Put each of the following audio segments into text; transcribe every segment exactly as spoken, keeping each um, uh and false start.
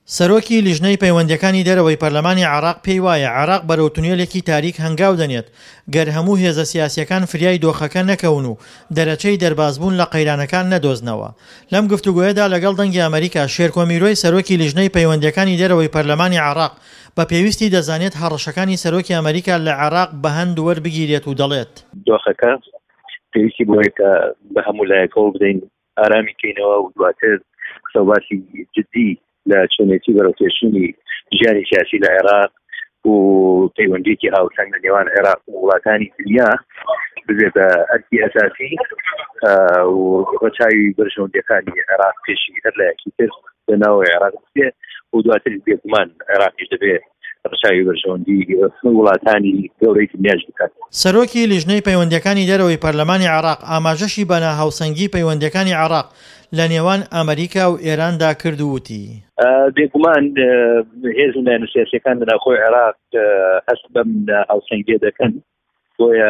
سەرۆکی لیژنەی پەیوەندیەکانی دەرەوەی پەرلەمانی عێراق پێی وایە عێراق بەرەو تونێلێکی تاریک هەنگاو دەنێت گەر هەموو هێزە سیاسیەکان فریای دۆخەکە نەکەون و دەرەچەی دەربازبوون لە قەیرانەکان نەدۆزنەوە. لەم گفتوگۆیەدا لەگەڵ دەنگی ئەمریکا شێرکۆ میرۆی سەرۆکی لیژنەی پەیوەندیەکانی دەرەوەی پەرلەمانی عێراق بە پێویستی دەزانێت هەڕەشەکانی سەرۆکی ئەمریکا لە عێراق بە هەند وەربگیرێت و دەڵێت دۆخەکە پێویستی بۆیە کە بە هەموو لایەکەوە بدەین ئارامی بکەینەوە و دواتر قسەباسی جدی لە چۆنێتی بەرەوپێشانی ژیانی سیاسی لە عێراق و پەیوەندیەکی هاوسەنگ لە نێوان عێراق و وڵاتانی دنیا ببێت بە ئەرکی ئەساسی و ڕەچاوی بەرژەوەندیەکانی عێراق پێشی هەر لایەکی تر لەناوی عێراق بێت و دواتر بێگومان عێراقیش دەبێت ڕەچاوی بەرژەوەندی وڵاتانی گەورەی دنیاش بکات. سەرۆکی لیژنەی پەیوەندیەکانی دەرەوەی پەرلەمانی عێراق ئاماژەشی بە ناهاوسەنگی پەیوەندیەکانی عێراق لە نێوان ئەمریکا و ئێراندا کرد و وتی بێگومان هێز و نایەنە سیاسیەکان لەناوخۆی عێراق هەست بەم هاوسەنگیە دەکەن بۆیە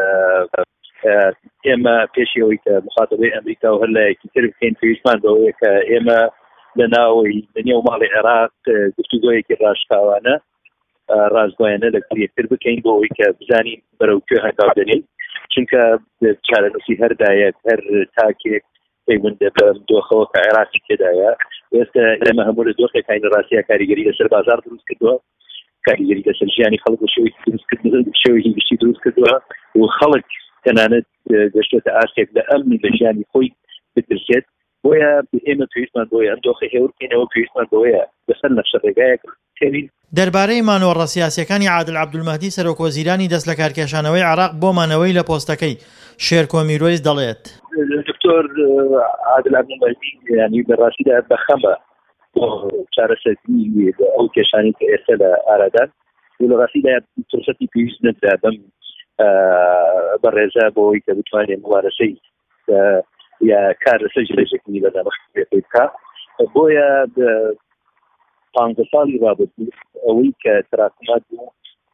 ئێمە پێشی ئەوەی کە مخاتەبەی ئەمریکا و هەر لایەکی تر بکەین پێویستمان بەوەیە کە ئێمە لەناوی لەنێو ماڵی عێراق گفتوگۆیەکی ڕاشکاوانە ڕازگۆیانە لەگەڵ یەکتر بکەین بۆ ئەوەی کە بزانین بەرەو کوێ هەنگاو دەنین چونکە چارەنووسی هەر دایەک هەر تاکێک پەیوەندە بە دۆخەوە کە عێراقی تێدایە ئێستا ئێمە هەموو لە دۆخێکانی ڕاستیە کاریگەری لەسەر بازار دروست کردووە کاریگەری لەسەر ژیانی خەڵک و شێوەی دروستکردن شێوەی هینگشتی دروست کردووە و خەڵک تەنانەت گەشتۆتە ئاستێک لە ئەمنی لە ژیانی خۆی بترسێت بۆیە ئێمە پێویستمان بۆیە ئەم دۆخە هێور بکەینەوە پێویستمان بۆیە بەسەر نەخشە ڕێگایەک تێوین. دەربارەی مانەوەڕە سیاسیەکانی عادل عەبدولمەهدی سەرۆکوەزیرانی دەست لە کارکێشانەوەی عێراق بۆ مانەوەی لە پۆستەکەی شێرکۆ میرۆیس دەڵێت دکتۆر عادل عەبدولمەهدی ینی بەڕاستیدا بەخەمە بۆ چارەسەری ئەو کێشانی کە ئێستا لە ئارادان و لە ڕاستیدا فرسەتی پێویست نەدرا بەم بەڕێزە بۆ ئەوەی کە بتوانێت مبارەسەی یا کار لەسەر ژێرێژێکنی بەدامەخێ بکات بۆیە پانزە ساڵی ڕابردوو ئەوەی کە تراکمات بوو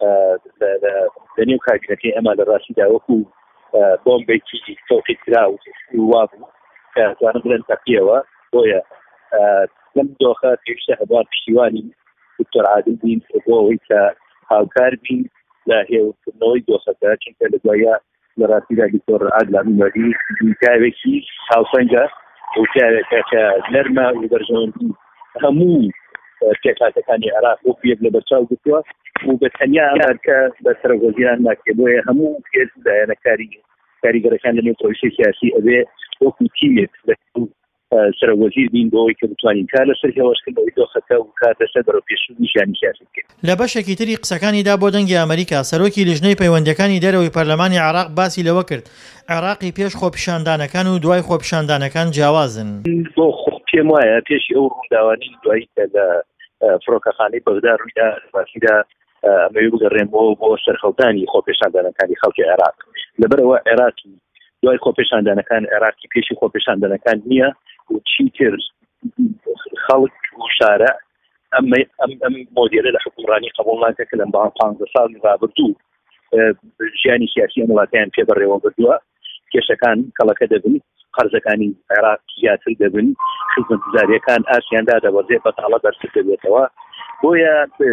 لە نێو کابینەکەی ئەمە لە ڕاستیدا وەکو بۆمبێکی تۆقی کرا و وا بوو کە توانم بڵێن تەقیەوە بۆیە لەم دۆخە پێویستە هەبوار پشتیوانی دکتۆر عادل بین بۆ ئەوەی کە هاوکار بین لە هێورکردنەوەی دۆخەکە چونکە لە دوایە لە ڕاستیدا دکتۆر عادل عەبدولمەهدی پیاوێکی هاوسەنگە و پیاوێکە کە نەرمە و بەرژەوەندی هەموو پێکهاتەکانی عێراق بۆ پێک لە بەرچاو گرتووە و بە تەنیا ئەمریکا بە سەرۆکوەزیران ناکرێت بۆیە هەموو هێز دایانەکاری کاریگەرەکان لە نێو پرۆسەی سیاسی ئەبێ وەکو تیمێک سەرۆکوەزیر بین بۆ ئەوەی کە بتوانین کار لەسەر هێواشکردنەوەی دۆخەکە و کار لەسەر بەرەوپێشانی ژیانی سیاسی بکەین. لە بەشێکی تری قسەکانیدا بۆ دەنگی ئەمریکا سەرۆکی لیژنەی پەیوەندیەکانی دەرەوەی پەرلەمانی عێراق باسی لەوە کرد عێراقی پێش خۆپیشاندانەکان و دوای خۆپیشاندانەکان جیاوازن. بۆ پێم وایە پێشی ئەو ڕووداوانی دوایی کە لە فڕۆکەخانەی بەغدا ڕوویدا باسیدا ئەمەوێ بگەڕێمەوە بۆ سەرخەوتانی خۆپیشاندانەکانی خەڵکی عێراق لەبەرەوە عێراقی دوای خۆپیشاندانەکان عێراقی پێشی خۆپیشاندانەکان نییە و چیتر خەڵک و شارە ئەم مۆدێلە لە حکومڕانی قبوڵ ناکە کە لەم پانزە ساڵی ڕابردوو ژیانی سیاسی ئەم وڵاتیان پێ بەڕێوە بردووە کێشەکان کەڵەکە دەبن قەرزەکانی عێراق زیاتر دەبن خزمەتگوزاریەکان ئاسیاندا دەبەزێت بەتاڵە بەرز دەبێتەوە بۆیە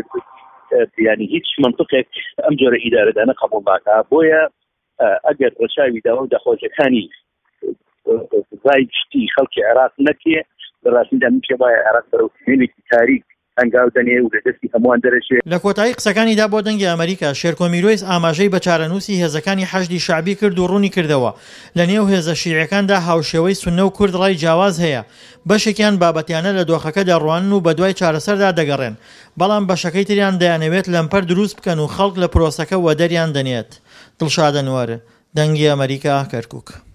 ینی هیچ منطقێک ئەم جۆرە ئیدارەدانە قبوڵ ناکا بۆیە ئەگەر ڕەچاوی داوە و دەخۆزیەکانی ڕای گشتی خەڵکی عێراق نەکێ بەڕاستیدا من پێم وایە عێراق بەرەو تونێلێکی تاریک هەنگاو دەنێ و لە دەستی هەمووان دەرەچێت. لە کۆتایی قسەکانیدا بۆ دەنگی ئەمریکا شێرکۆ میرۆیس ئاماژەی بە چارەنووسی هێزەکانی حەشدی شەعبی کرد و ڕوونی کردەوە لە نێو هێزە شیعیەکاندا هاوشێوەی سوننە و کورد ڕای جیاواز هەیە بەشێکیان بابەتیانە لە دۆخەکە دەڕوانن و بە دوای چارەسەردا دەگەڕێن بەڵام بەشەکەی تریان دەیانەوێت لەمپەر دروست بکەن و خەڵک لە پرۆسەکە وەدەریان دەنێت. دڵشاد ئەنوەر، دەنگی ئەمریکا، کەرکووک.